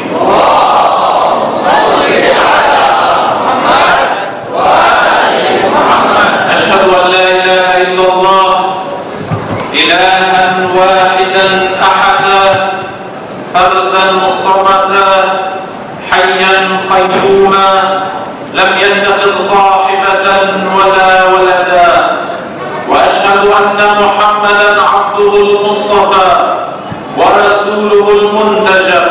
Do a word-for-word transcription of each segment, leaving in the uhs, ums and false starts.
اللهم صل على محمد وآل محمد. أشهد أن لا إله إلا الله إلها واحدا أحدا فردا صمدا حيا قيوما لم يتخذ صاحبة ولا ولدا. وأشهد أن محمدا عبده المصطفى ورسوله المنتجب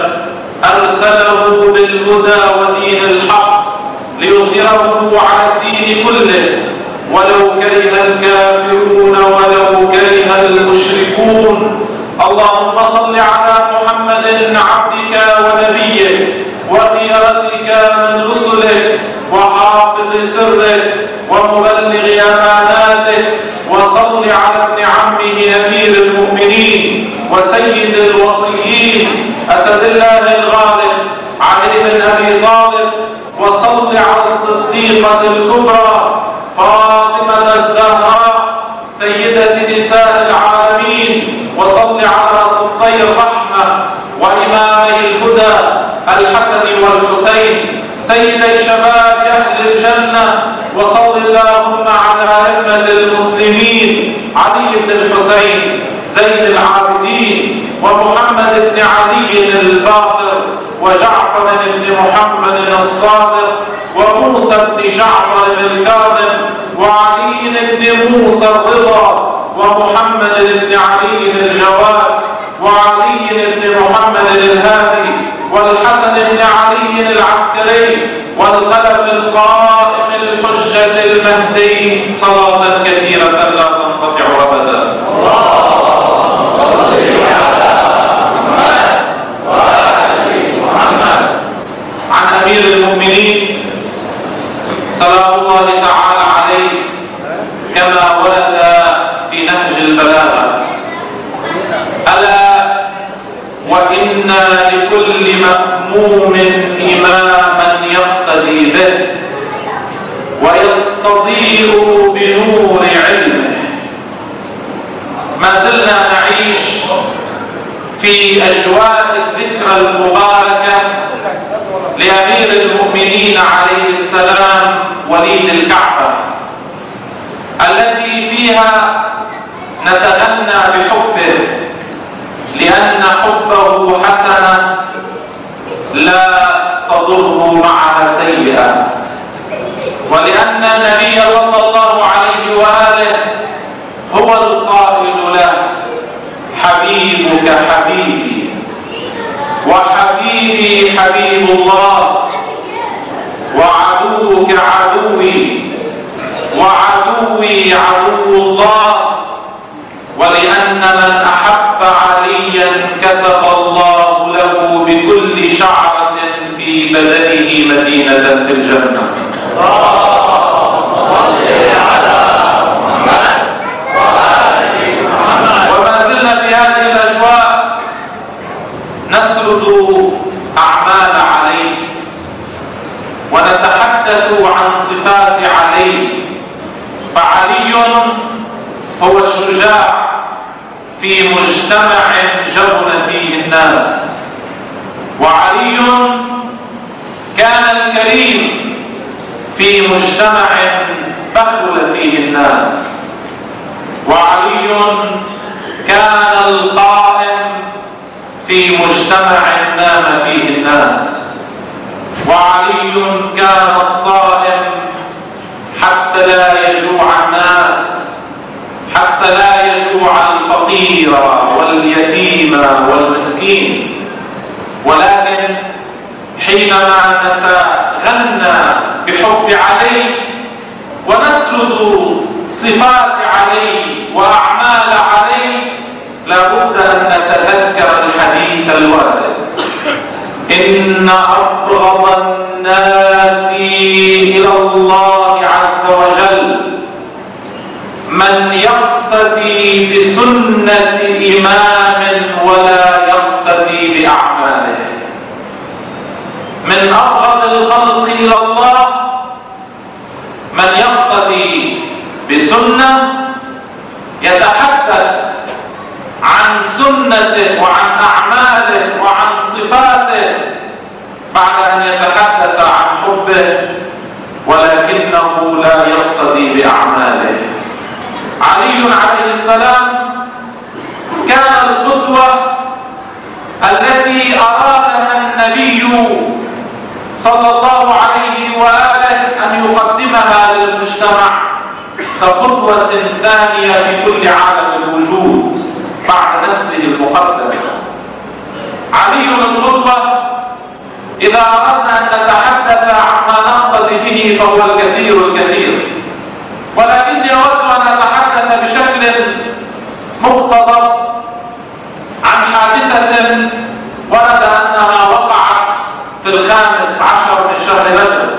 أرسله بالهدى ودين الحق ليظهره على الدين كله ولو كره الكافرون ولو كره المشركون. اللهم صل على محمد عبدك ونبيك وخيرتك من رسلك وحافظ سرك ومبلغ أماناتك، وصل على ابن عمه أمير المؤمنين وسيد الوصيين أسد الله الغالب علي بن أبي طالب، وصل على الصديقة الكبرى فاطمة الزهراء سيدة نساء العالمين، وصل على سلطي الرحمة وإمامي الهدى الحسن والحسين سيدي شباب أهل الجنة، وصل اللهم على أئمة المسلمين علي بن الحسين زين العابدين ومحمد بن علي الباقر وجعفر بن محمد الصادق وموسى بن جعفر الكاظم وعلي بن موسى الرضا ومحمد بن علي الجواد وعلي بن محمد الهادي والحسن بن علي العسكري والخلف القائم الحجة المهدي صلاة كثيرة لا تنقطع أبدا. اللهم صل على محمد وآل محمد. عن أمير المؤمنين صلى الله تعالى عليه كما ورد في نهج البلاغة: ألا وإن لكل مأموم إماما يقتدي به ويستضيء بنور علمه. ما زلنا نعيش في أجواء الذكرى المباركة لأمير المؤمنين عليه السلام وليد الكعبة، التي فيها نتغنى بحبه، لأن حبه حسنة لا تضر معها سيئة، ولأن النبي صلى الله عليه وآله هو القائل له: حبيبك حبيبي وحبيبي حبيب الله وعدوك عدوي وعدوي عدو الله. ولأن من أحب عليا كتب الله له بكل شعرة في بدنه مدينة في الجنة. اللهم صل على محمد وآل محمد. وما زلنا في هذه الأجواء نسرد أعمال علي ونتحدث عن صفات علي. فعلي هو الشجاع في مجتمع جبن فيه الناس، وعلي كان الكريم في مجتمع بخل فيه الناس، وعلي كان القائم في مجتمع نام فيه الناس، وعلي كان الصائم حتى لا يجوع الناس، حتى لا يجوع الفقير واليتيم والمسكين. ولكن حينما نتغنى بحب علي ونسرد صفات علي وأعمال علي لابد أن نتذكر الحديث الوارد: إن أبغض الناس إلى الله عز وجل من يقتدي بسنة إمام ولا يقتدي بأعماله. من أبغض الخلق إلى الله من يقتدي بسنة يتحدث عن سنته وعن أعماله وعن صفاته بعد أن يتحدث عن حبه ولكنه لا يقتدي بأعماله. علي عليه السلام كان القدوة التي أرادها النبي صلى الله عليه وآله أن يقدمها للمجتمع كقدوة ثانية في كل عالم الوجود بعد نفسه المقدسة. علي القدوة إذا أردنا أن نتحدث عما نقتدي به فهو الكثير الكثير، ولكني أود أن أتحدث بشكل مقتضب عن حادثة ورد أنها وقعت في الخامس عشر من شهر رجب،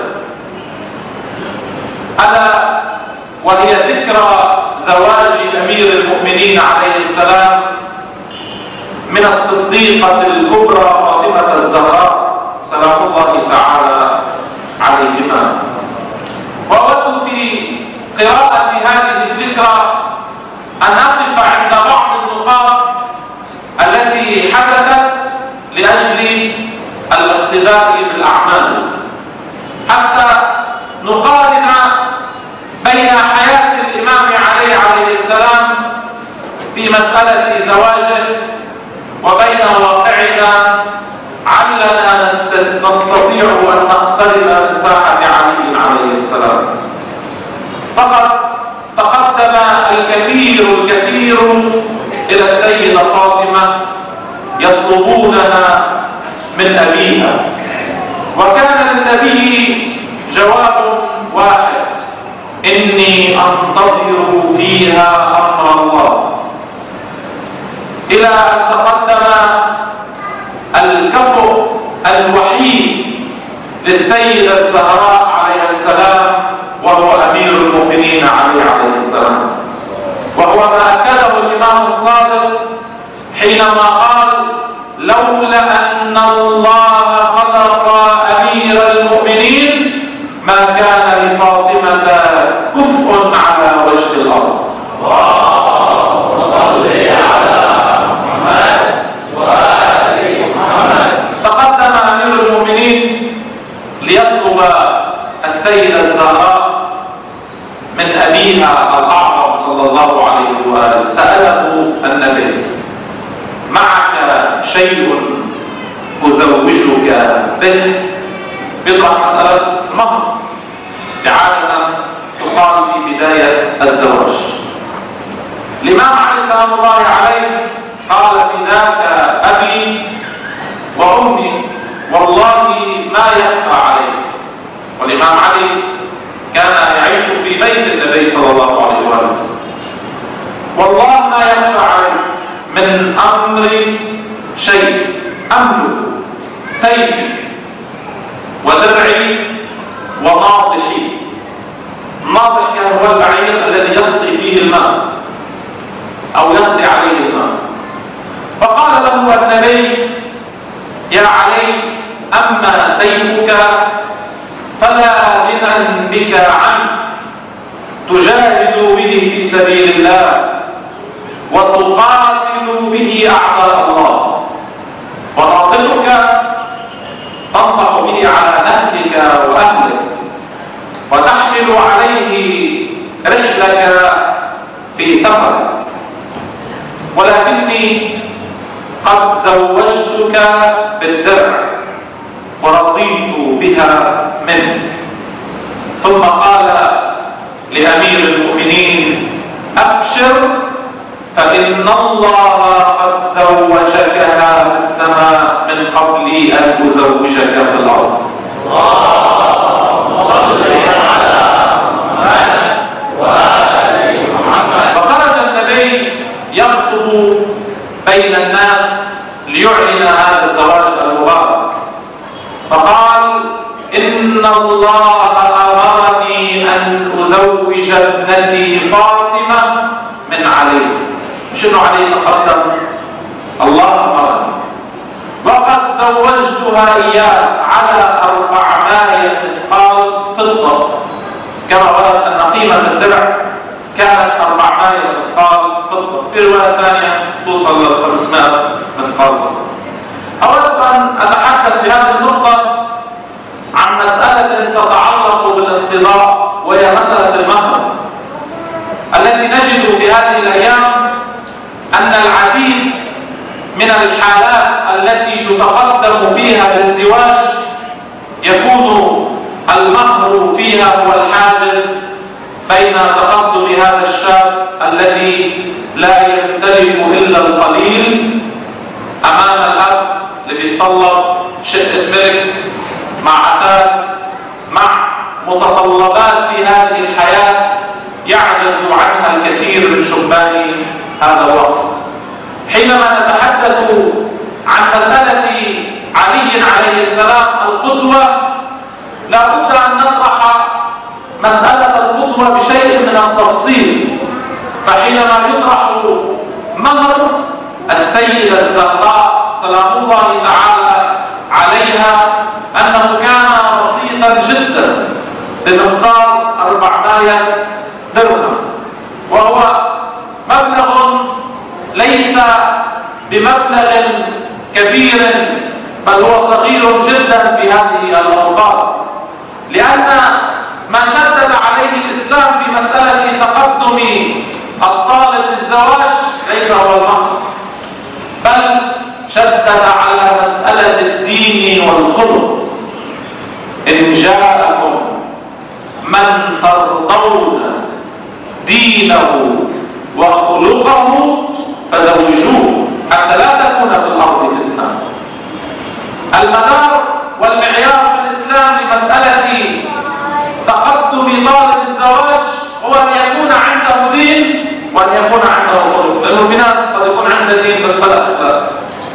ألا وهي ذكرى زواج أمير المؤمنين عليه السلام من الصديقة الكبرى فاطمة الزهراء سلام الله تعالى عليهما. وأود في قراءة هذه الذكرى أن أقف عند بعض النقاط التي حدثت لأجل الاقتداء بالأعمال، حتى نقارن بين حياة الإمام علي عليه السلام في مسألة زواجه وبين واقعنا، علنا نستطيع أن نقترب من ساحة علي عليه السلام. فقد تقدم الكثير الكثير إلى السيدة فاطمة يطلبونها من أبيها، وكان للنبي جواب واحد: إني أنتظر فيها أمر الله. إلى أن تقدم الكفء الوحيد للسيدة الزهراء عليه السلام وهو أمير المؤمنين علي عليه السلام، وهو ما أكده الإمام الصادق حينما قال: لولا أن الله خلق أمير المؤمنين ما كان لفاطمة كفء على وجه الأرض. اللهم صل على محمد وآل محمد. تقدم أمير المؤمنين ليطلب السيدة الزهراء من أبيها الأعظم صلى الله عليه وآله. سأله النبي: معك شيء أزوجك به؟ بيطرح مسألة المهر، عادة تقال في بداية الزواج. الإمام علي سلام الله عليه قال: فداك أبي وأمي، والله ما يخفى عليك. والإمام علي كان يعيش في بيت النبي صلى الله عليه وآله. والله ما يخفى عليك من أمر شيء، أملك سيفي ودرعي وناضحي. الناضح كان هو البعير الذي يسقي فيه الماء أو يسقي عليه الماء. فقال له النبي: يا علي، أما سيفك فلا غنى بك عنه، تجاهد به في سبيل الله وتقاتل به أعداء الله، وناضحك تنضح به على نهلك وأهلك وتحمل عليه رحلك في سفرك، ولكني قد زوجتك بالدرع ورضيت بها منك. ثم قال لأمير المؤمنين: أبشر، فإن الله قد زوجكها في السماء من قبل أن أزوجك في الأرض. اللهم صل على محمد وآل محمد. فخرج النبي يخطب بين الناس ليعلن هذا الزواج المبارك، فقال: إن الله أمرني أن أزوج ابنتي فاطمة من علي. مش إنه علي تقدم، الله أمرني، وقد زوجتها إياه على أربعمائة مثقال فضة، كما ورد أن قيمة الدرع كانت أربعمائة مثقال فضة، في رواية ثانية توصل إلى خمسمائة مثقال فضة. أود أن أتحدث في هذه النقطة الانقضاء، وهي مسألة المهر، التي نجد في هذه الأيام أن العديد من الحالات التي يتقدم فيها للزواج يكون المهر فيها هو الحاجز بين تقدم هذا الشاب الذي لا يمتلك إلا القليل أمام الأب اللي بيتطلب شقة ملك مع أثاث مع متطلبات في هذه الحياة يعجز عنها الكثير من شبان هذا الوقت. حينما نتحدث عن مسألة علي عليه السلام القدوة، لا بد أن نطرح مسألة القدوة بشيء من التفصيل. فحينما يطرح مهر السيدة الزهراء سلام الله تعالى عليها أنه كان بسيطا جدا بمقدار أربعمائة درهم، وهو مبلغ ليس بمبلغ كبير، بل هو صغير جدا في هذه الأوقات، لأن ما شدد عليه الإسلام في مسألة تقدم الطالب للزواج ليس هو المهر، بل شدد على مسألة الدين والخلق. إن جاءكم من ترضون دينه وخلقه فزوجوه حتى لا تكون في الأرض فتنة. المدار والمعيار في الإسلام لمسألة تقدم طالب الزواج هو أن يكون عنده دين وأن يكون عنده خلق، لأنه في ناس قد يكون عنده دين بس بلا أخلاق،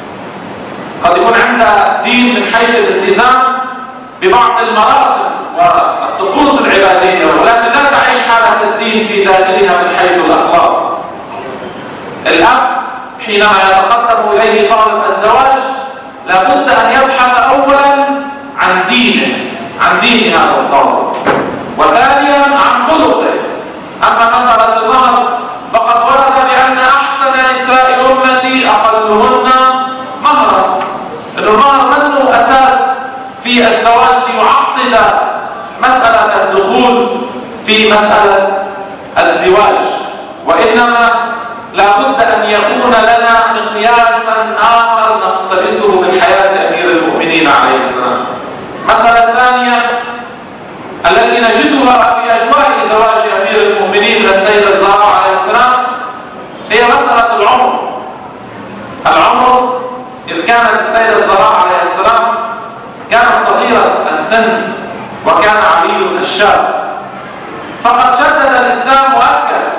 قد يكون عنده دين من حيث الالتزام ببعض المراسم والطقوس العبادية، ولكن لا تعيش حالة الدين في داخلها من حيث الأخلاق. الأب حينما يتقدم إليه طالب الزواج لابد أن يبحث أولا عن دينه، عن دين هذا الطالب، وثانيا عن خلقه. أما مسألة المهر فقد ورد بأن أحسن نساء أمتي أقلهن مهرا. المهر منه أساس في الزواج ليعقد مسألة الدخول في مسألة الزواج، وإنما لابد أن يكون لنا مقياسا آخر نقتبسه من حياة أمير المؤمنين عليه السلام. مسألة ثانية التي نجدها في أجواء زواج أمير المؤمنين للسيدة الزهراء عليه السلام هي مسألة العمر. العمر إذ كانت السيدة الزهراء عليه السلام كان صغيرا السن وكان علي الشاب، فقد شدد الإسلام وأكد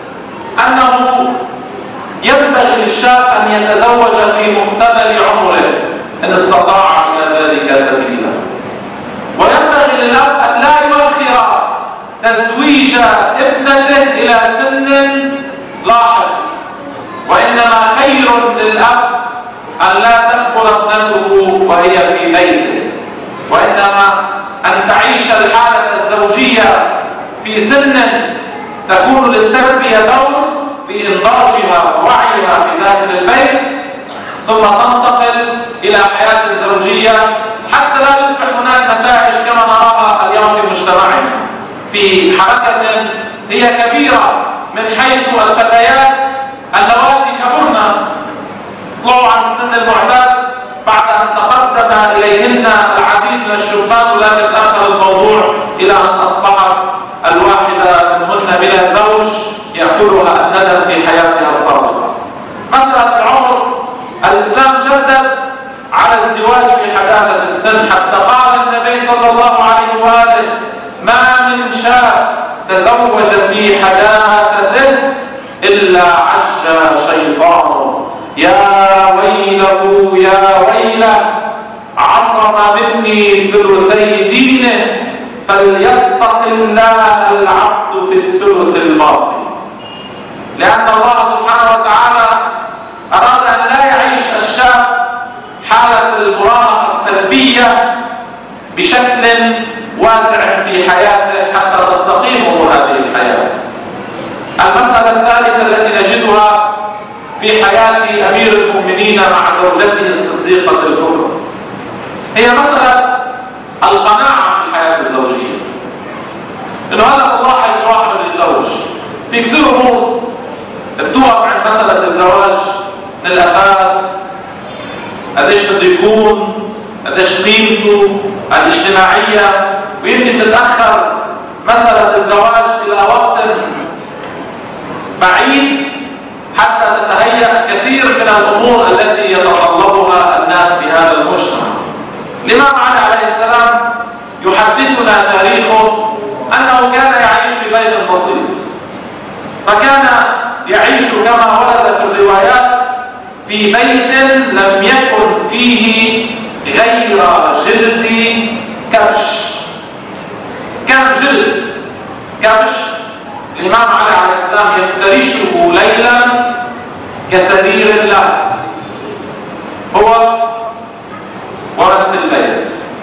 أنه ينبغي للشاب أن يتزوج في مقتبل عمره إن استطاع إلى ذلك سبيلا، وينبغي للأب أن لا يؤخر تزويج ابنته إلى سن لاحق، وإنما خير للأب أن لا تكبر ابنته وهي في بيته، وإنما أن تعيش الحالة الزوجية في سن تكون للتربية دور في إنضاجها ووعيها في داخل البيت، ثم تنتقل إلى حياة زوجية حتى لا يصبح هناك نتائج كما نراها اليوم في مجتمعنا، في حركة هي كبيرة من حيث الفتيات اللواتي كبرن طلعوا عن السن المعتاد بعد أن تقدم إليهن العديد من الشبان، ولكن تأخر الموضوع إلى أن أصبحت الواحدة منهن بلا زوج يأكلها الندم في حياتها السابقة. مسألة العمر الإسلام جدد على الزواج في حداثة السن، حتى قال النبي صلى الله عليه وآله: ما من شاب تزوج في حداثته إلا عش شيطانه، يا ويله يا ويله عصم مني ثلثي دينه فليتق الله العبد في الثلث الباقي. لأن الله سبحانه وتعالى أراد أن لا يعيش الشاب حالة المراهقة السلبية بشكل واسع في حياته حتى تستقيم هذه الحياة. المسألة الثالثة التي نجدها في حياة أمير المؤمنين مع زوجته الصديقة الكبرى هي مسألة القناعة في الحياة الزوجية. في كثير امور بتوقف عند مساله الزواج من الاثاث، قديش بده يكون، قديش قيمته الاجتماعيه، ويمكن تتاخر مساله الزواج الى وقت بعيد حتى تتهيأ كثير من الامور التي يتطلبها الناس في هذا المجتمع. الامام علي عليه السلام يحدثنا تاريخه انه كان يعيش في بيت بسيط، فكان يعيش كما ورد في الروايات في بيت لم يكن فيه غير جلد كبش. كان جلد كبش الإمام علي عليه السلام يفترشه ليلا كسرير له، هو ورد في البيت،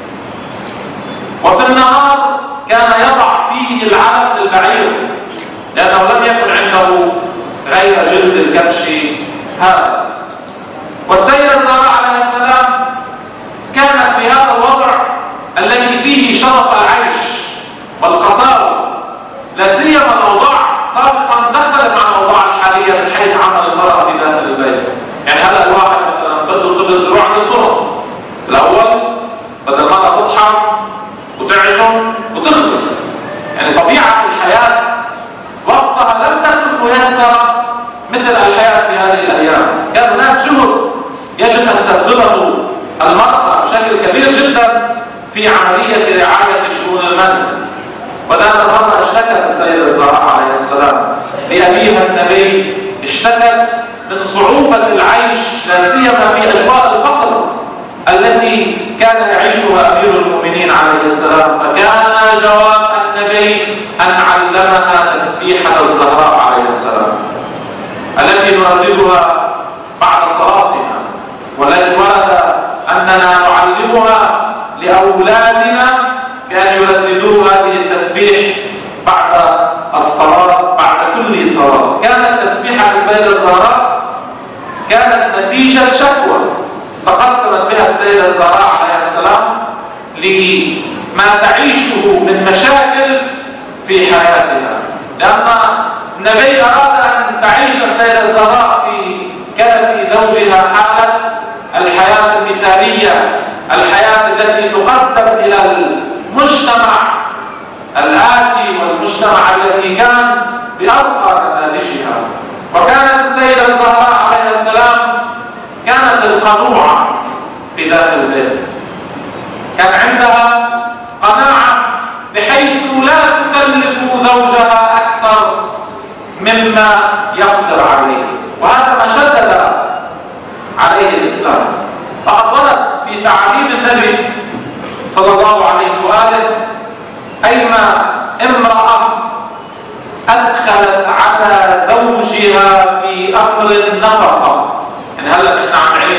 وفي النهار كان يضع فيه العلف للبعير لأنه لم يكن عنده غير جلد الكبش هذا. والسيدة الزهراء عليه السلام كانت في هذا الوضع الذي فيه شرف العيش والقساوة، لا سيما الأوضاع سابقا دخلت مع الأوضاع الحالية من حيث عمل المرأة في داخل البيت. يعني هلا الواحد مثلا بده خبز يروح عند الطرق، الأول بدل المرأة تطحن وتعجن وتخبز، يعني طبيعة الحياة وقتها لم تكن ميسرة مثل الحياة في هذه الأيام. كان هناك جهد يجب أن تبذله المرأة بشكل كبير جدا في عملية رعاية شؤون المنزل. وذات مرة اشتكت السيدة الزهراء عليه السلام لأبيها النبي، اشتكت من صعوبة العيش لا سيما في أجواء الفقر التي كان يعيشها أمير المؤمنين عليه السلام، فكان جواب النبي أن علمها تسبيحة الزهراء عليه السلام التي نرددها بعد صلاتنا، والتي ورد أننا نعلمها لأولادنا بأن يرددوا هذه التسبيح بعد الصلاة، بعد كل صلاة. كانت تسبيحة السيدة الزهراء كانت نتيجة شكوى تقدمت بها السيدة الزهراء عليه السلام لما تعيشه من مشاكل في حياتها، لأن النبي أراد أن تعيش السيدة الزهراء في كنف زوجها حالة الحياة المثالية، الحياة التي تقدم إلى المجتمع الآتي والمجتمع الذي كان بأرقى نماذجها. وكانت السيدة الزهراء عليه السلام كانت القنوعة في داخل البيت، كان عندها قناعة بحيث لا تكلف زوجها أكثر مما يقدر عليه، وهذا ما شدد عليه الإسلام. فقد ورد في تعليم النبي صلى الله عليه وآله أيما امرأة أدخلت على زوجها في أمر النفقة، يعني هلا نحن عم نعيش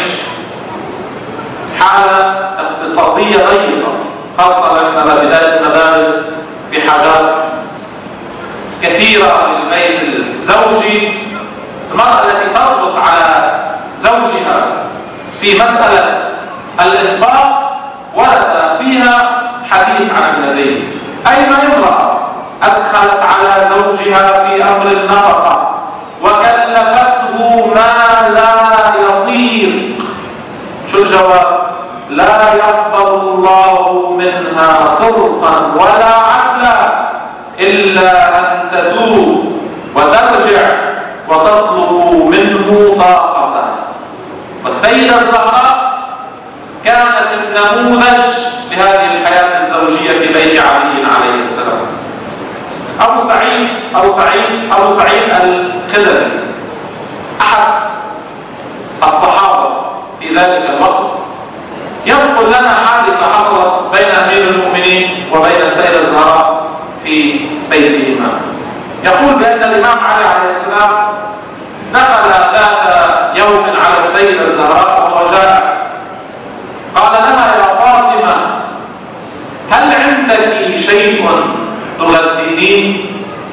حالة اقتصادية ضيقة، خاصة لما بداية المدارس في حاجات كثيرة للبيت الزوجي. المرأة التي تضغط على زوجها في مسألة الإنفاق ورد فيها حديث عن النبي، أيما امرأة أدخلت على زوجها في أمر النفقة وكلفته ما لا يطيق، شو الجواب؟ لا يقبل الله منها صرفا ولا عدلا إلا أن تتوب وترجع وتطلب منه طاقته. والسيدة الزهراء كانت النموذج لهذه الحياة الزوجية في بيت علي عليه السلام. أبو سعيد أبو سعيد أبو سعيد الخدري أحد الصحابة في ذلك الوقت ينقل لنا حادثة حصلت بين أمير المؤمنين وبين السيدة الزهراء في بيتهما. يقول بأن الإمام علي عليه السلام دخل ذات يوم على السيدة الزهراء وهو جائع، قال لها: يا فاطمة، هل عندك شيء تغدينين؟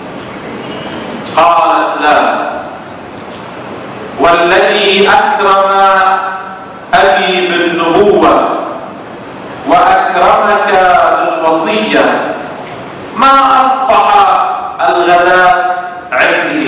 قالت: لا، والذي أكرم أبي بالنبوة وأكرمك بالوصية ما أصبح الغداء عندي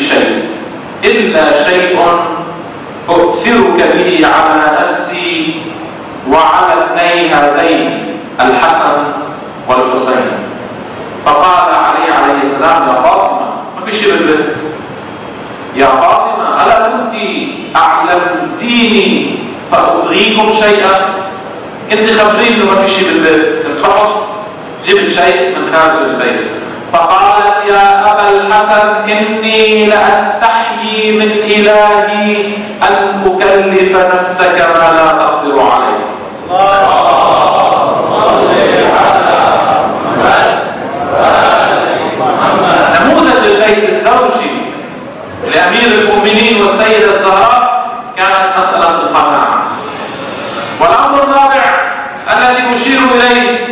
أؤثرك به على نفسي وعلى ابني هذين الحسن والحسين. فقال علي عليه السلام: يا فاطمة، ما في شيء بالبيت. يا فاطمة، ألا كنت أعلمتيني فأبغيكم شيئا؟ كنت خبريني إنه ما في شيء بالبيت، كنت بحط جبت شيء من خارج البيت. فقالت: يا أبا الحسن، إني لأستحيي من إلهي أن أكلف نفسك ما لا تقدر عليه. اللهم صل على محمد وآل محمد. نموذج البيت الزوجي لأمير المؤمنين والسيدة الزهراء كانت مسألة القناعة. والأمر الرابع الذي أشير إليه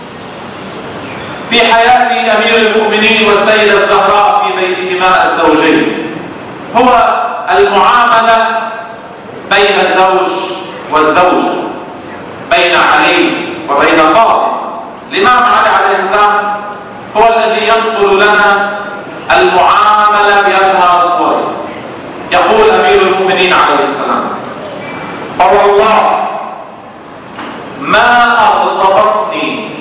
في حياة أمير المؤمنين والسيدة الزهراء في بيتهما الزوجي هو المعاملة بين الزوج والزوجة، بين علي وبين فاطمة. الإمام علي عليه السلام هو الذي ينقل لنا المعاملة بأنها صورة. يقول أمير المؤمنين عليه السلام: فوالله ما أغضبتني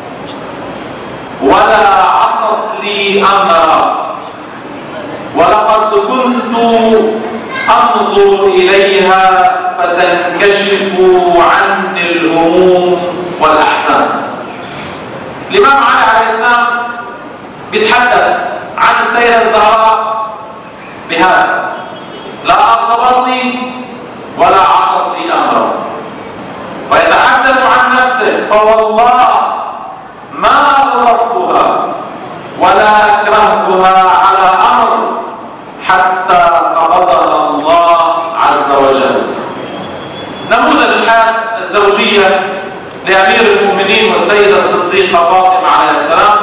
ولا عصت لي أمرا، ولقد كنت أنظر إليها فتنكشف عني الهموم والأحزان. الإمام علي عليه السلام بيتحدث عن السيدة الزهراء بهذا: لا أغضبتني ولا عصت لي أمرا. ويتحدث عن نفسه: فوالله ما غضبتها ولا أكرهتها على أمر حتى قبضها الله عز وجل. نموذج الحياة الزوجية لأمير المؤمنين والسيدة الصديقة فاطمة عليه السلام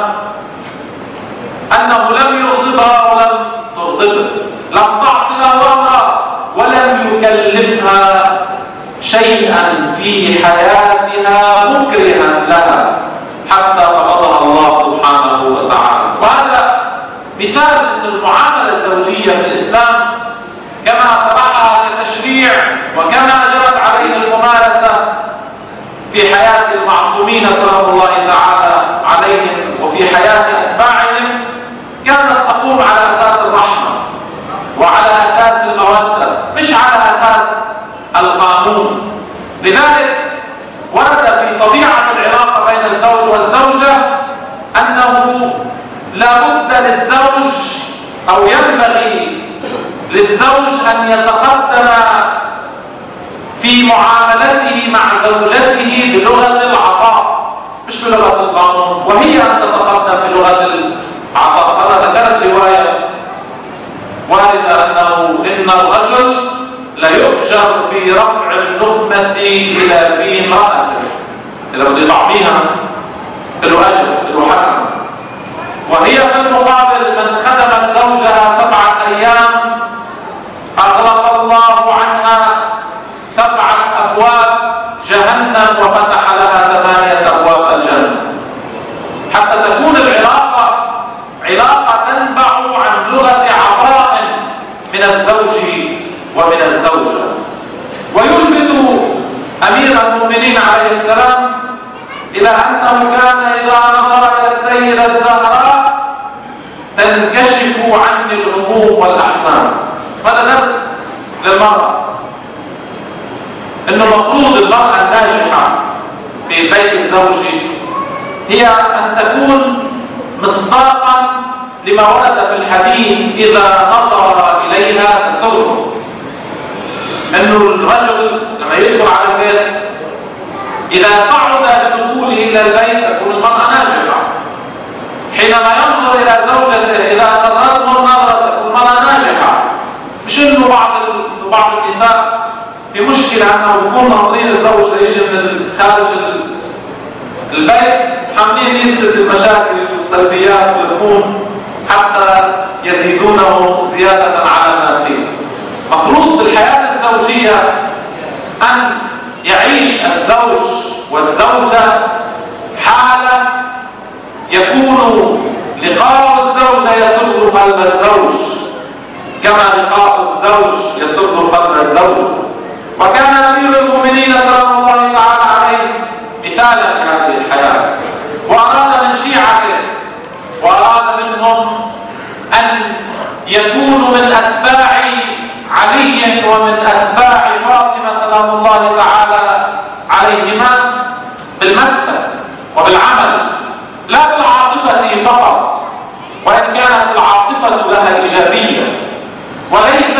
أنه لم يغضبها ولم تغضبه، لم تعص له أمرا ولم يكلفها شيئا في حياتها مكرها لها حتى قبضها الله سبحانه وتعالى. وهذا مثال أن المعاملة الزوجية في الإسلام كما طرحها كتشريع وكما جرت عليه الممارسة في حياة المعصومين سلام الله تعالى عليهم وفي حياة أتباعهم كانت تقوم على أساس الرحمة وعلى أساس المودة، مش على أساس القانون. لذلك ورد في طبيعة العلاقة بين الزوج والزوجة أنه لا بد للزوج أو ينبغي للزوج أن يتقدم في معاملته مع زوجته بلغة العطاء مش بلغة القانون، وهي أن تتقدم بلغة العطاء. أنا ذكرت رواية واردة أنه إن الرجل ليؤجر في رفع اللقمة إلى في امرأته، إذا بده يطعميها له أجر له حسن. وهي في المقابل من خدمت زوجها سبعة أيام أغلق الله عنها سبعة أبواب جهنم وفتح لها ثمانية أبواب الجنة، حتى تكون العلاقة علاقة تنبع عن لغة عطاء من الزوج ومن الزوجة. ويلفت أمير المؤمنين عليه السلام إلى أنه كان إذا نظر إلى السيدة الزهراء تنكشف عني الهموم والأحزان. هذا درس للمرأة، إنه مفروض المرأة الناجحة في البيت الزوجي هي أن تكون مصداقا لما ورد في الحديث: إذا نظر إليها تسره. إنه الرجل لما يدخل على البيت إذا صعد بدخوله إلى البيت تكون المرأة ناجحة. حينما ينظر إلى زوجته إذا سرته النظرة تكون المرأة ناجحة. مش إنه بعض بعض النساء في مشكلة أنه بيكون ناظرين الزوج ليجي من خارج البيت حاملين لستة المشاكل والسلبيات والهموم حتى يزيدونه زيادة على ما فيه. مفروض بالحياة الزوجية أن يعيش الزوج والزوجة حالة يكون لقاء الزوجة يسر قلب الزوج، كما لقاء الزوج يسر قلب الزوج. وكان أمير المؤمنين سلام الله تعالى عليه مثالا لهذه الحياة، وأراد من شيعته وأراد منهم أن يكونوا من أتباع علي ومن أتباع فاطمة سلام الله تعالى عليهما بالمسة وبالعمل، لا بالعاطفة فقط، وإن كانت العاطفة لها إيجابية، وليس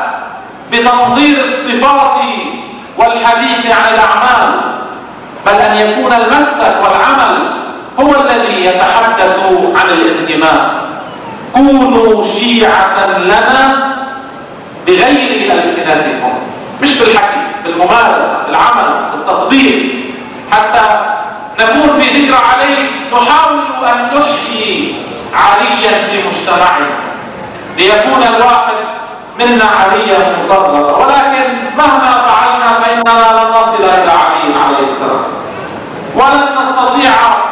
بتنظير الصفات والحديث عن الأعمال، بل أن يكون المسلك والعمل هو الذي يتحدث عن الانتماء. كونوا شيعة لنا بغير ألسنتكم، مش بالحكي، بالممارسة، بالعمل، بالتطبيق، حتى نكون في ذكر علي نحاول أن نحيي عليا في مجتمعنا، ليكون الواحد منا عليا مصغرا. ولكن مهما فعلنا فإننا لن نصل إلى علي عليه السلام، ولن نستطيع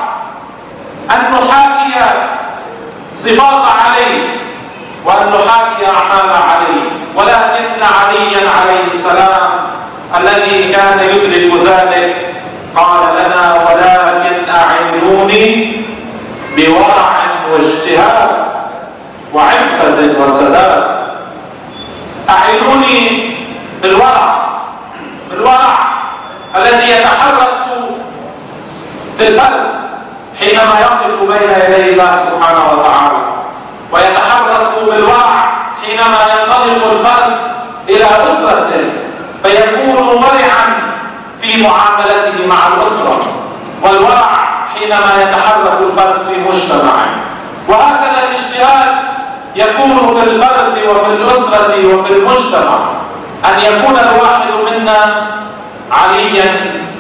أن نحاكي صفات علي وأن نحاكي أعمال علي، ولكن عليا عليه السلام الذي كان يدرك ذلك قال لنا: ولكن أعينوني بورع واجتهاد وعفة وسداد. أعينوني بالورع، بالورع الذي يتحرك في الفرد حينما يقف بين يدي الله سبحانه وتعالى، ويتحرك بالورع حينما ينطلق الفرد إلى أسرته فيكون ورعا في معاملته مع الأسرة، والورع حينما يتحرك الفرد في مجتمعه. وهكذا الاجتهاد يكون في الفرد وفي الأسرة وفي المجتمع، أن يكون الواحد منا عليا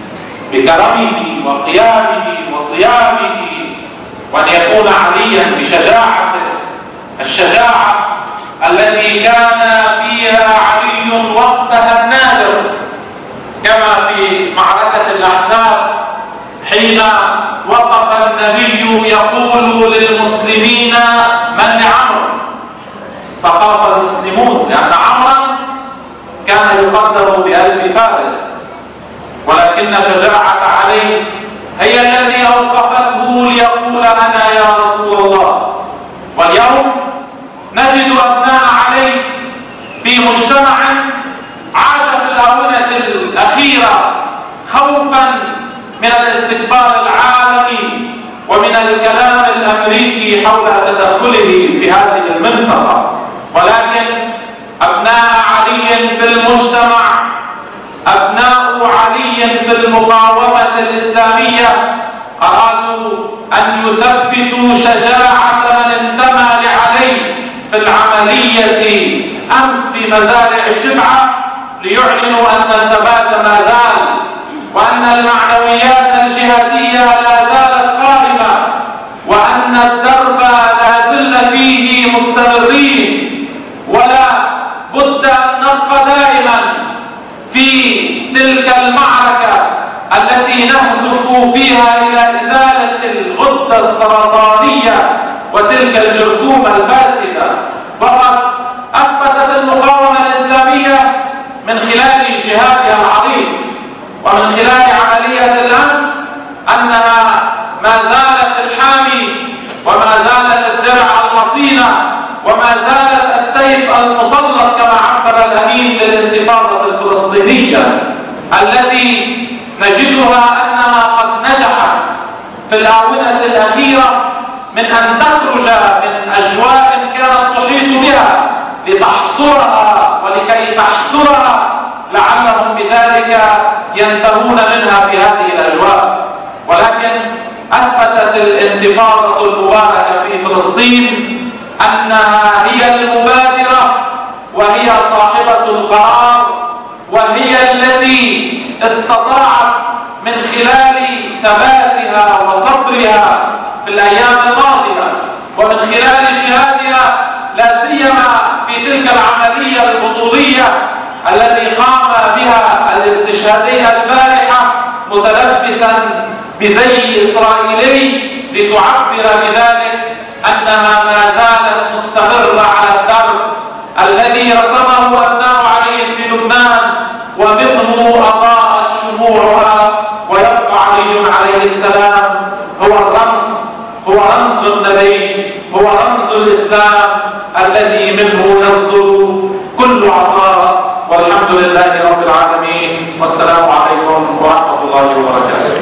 بكرمه وقيامه وصيامه، وأن يكون عليا بشجاعته، الشجاعة التي كان فيها علي وقتها النادر، كما في معركة الأحزاب حين وقف النبي يقول للمسلمين: من لعمرو؟ فخاف المسلمون، لأن عمرا كان يقدر بألف فارس، ولكن شجاعة علي هي التي أوقفته ليقول: أنا يا رسول الله. واليوم نجد أبناء علي في مجتمع عاش في الآونة الأخيرة خوفا من الاستكبار العالمي ومن الكلام الأمريكي حول تدخله في هذه المنطقة، ولكن أبناء علي في المجتمع، أبناء علي في المقاومة الإسلامية أرادوا أن يثبتوا شجاعة من انتمى لعلي في العملية أمس في مزارع شبعة، ليعلنوا أن الثبات ما زال، وأن المعنويات الجهادية لا زالت قائمة، وأن الدرب لا زلنا فيه مستمرين، ولا بد أن نبقى دائما في تلك المعركة التي نهدف فيها إلى إزالة الغدة السرطانية وتلك الجرثومة الفاسدة. وقد أثبتت المقاومة الإسلامية من خلال جهادها العظيم ومن خلال عملية الأمس أنها ما زالت الحامي، وما زالت الدرع الحصينة، وما زالت السيف المسلط كما عبر الأمين بالانتفاضة الفلسطينية، التي نجدها أنها قد نجحت في الآونة الأخيرة من أن تخرج من أجواء كانت تحيط بها لتحصرها ولكي تحصرها، لعلهم بذلك ينتهون منها في هذه الأجواء. ولكن أثبتت الانتفاضة المباركة في فلسطين أنها هي المبادرة وهي صاحبة القرار، وهي التي استطاعت من خلال ثباتها وصبرها في الأيام الماضية ومن خلال جهادها، لا سيما في تلك العملية البطولية التي قام بها الاستشهادي البارحة متلبسا بزي إسرائيلي لتعبر بذلك أنها ما زالت مستمرة على الدرب الذي عليه السلام هو الرمز، هو رمز النبي، هو رمز الإسلام الذي منه يصدر كل عطاء. والحمد لله رب العالمين، والسلام عليكم.